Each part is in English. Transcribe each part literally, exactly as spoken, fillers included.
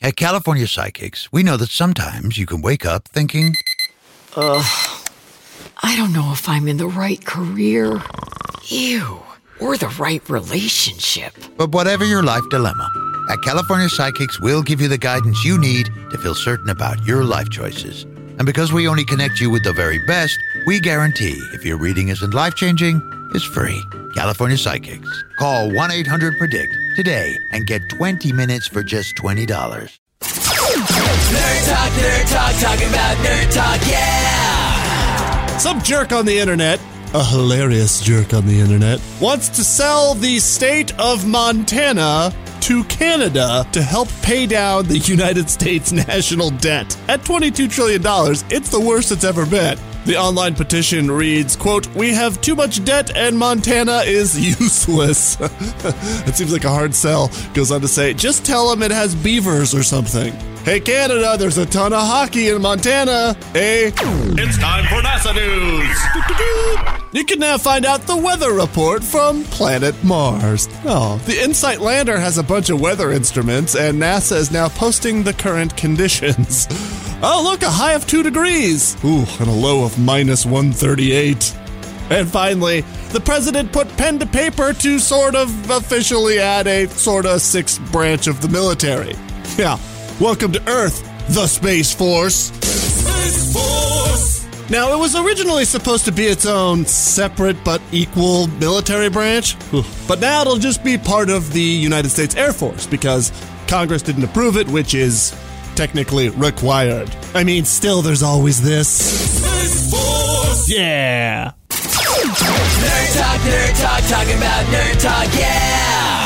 At California Psychics, we know that sometimes you can wake up thinking, Ugh, I don't know if I'm in the right career. Ew. Or the right relationship. But whatever your life dilemma, at California Psychics, we'll give you the guidance you need to feel certain about your life choices. And because we only connect you with the very best, we guarantee if your reading isn't life-changing, it's free. California Psychics. Call one eight hundred predict today and get twenty minutes for just twenty dollars. Nerd Talk, Nerd Talk, talking about Nerd Talk, yeah! Some jerk on the internet, a hilarious jerk on the internet, wants to sell the state of Montana to Canada to help pay down the United States national debt. At twenty-two trillion dollars, it's the worst it's ever been. The online petition reads, quote, "We have too much debt and Montana is useless." It seems like a hard sell. Goes on to say, just tell them it has beavers or something. Hey, Canada, there's a ton of hockey in Montana. Hey, it's time for NASA News. You can now find out the weather report from planet Mars. Oh, the InSight lander has a bunch of weather instruments, and NASA is now posting the current conditions. Oh, look, a high of two degrees. Ooh, and a low of minus one thirty-eight. And finally, the president put pen to paper to sort of officially add a sort of sixth branch of the military. Yeah, welcome to Earth, the Space Force. Space Force! Now, it was originally supposed to be its own separate but equal military branch, but now it'll just be part of the United States Air Force because Congress didn't approve it, which is technically required. I mean, still, there's always this. Space Force! Yeah! Nerd Talk, Nerd Talk, talking about Nerd Talk, yeah!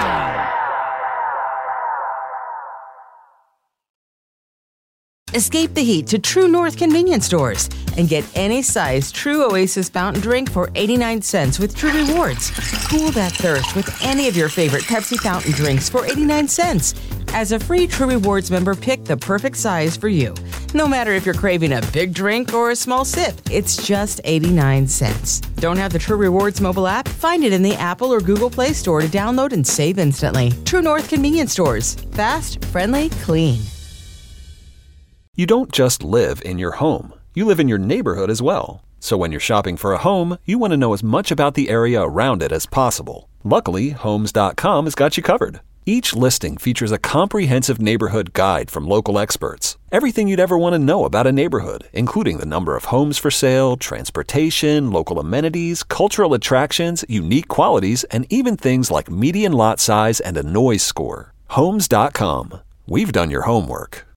Escape the heat to True North convenience stores and get any size True Oasis fountain drink for eighty-nine cents with True Rewards. Cool that thirst with any of your favorite Pepsi fountain drinks for eighty-nine cents. As a free True Rewards member, pick the perfect size for you. No matter if you're craving a big drink or a small sip, it's just eighty-nine cents. Don't have the True Rewards mobile app? Find it in the Apple or Google Play Store to download and save instantly. True North convenience stores. Fast, friendly, clean. You don't just live in your home. You live in your neighborhood as well. So when you're shopping for a home, you want to know as much about the area around it as possible. Luckily, Homes dot com has got you covered. Each listing features a comprehensive neighborhood guide from local experts. Everything you'd ever want to know about a neighborhood, including the number of homes for sale, transportation, local amenities, cultural attractions, unique qualities, and even things like median lot size and a noise score. Homes dot com. We've done your homework.